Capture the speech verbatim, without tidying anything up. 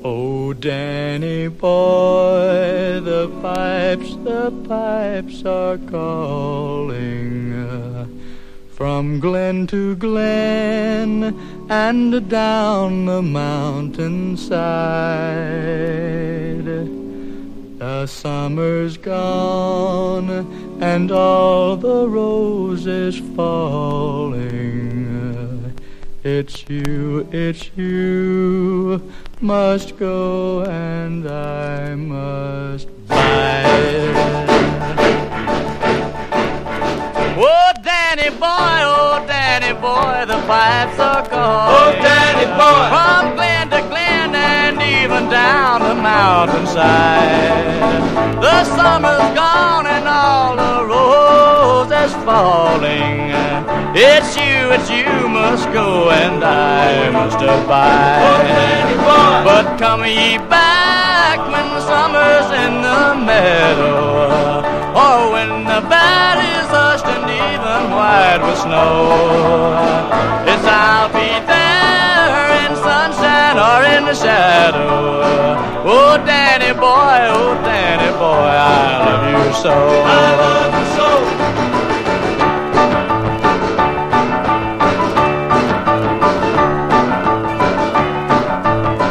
Oh, Danny boy, the pipes, the pipes are calling uh, from glen to glen and down the mountainside. The summer's gone and all the roses falling. It's you, it's you, must go and I must bide. Oh, Danny boy, oh, Danny boy, the pipes are gone. Oh, Danny boy, from glen to glen and even down the mountainside. The summer's gone and all the roses falling. It's you, it's you must go and I must abide. oh, Danny boy, but come ye back when the summer's in the meadow, or when the valley's hushed and even white with snow. It's I'll be there in sunshine or in the shadow. Oh, Danny boy, oh, Danny boy, I love you so. I love you so.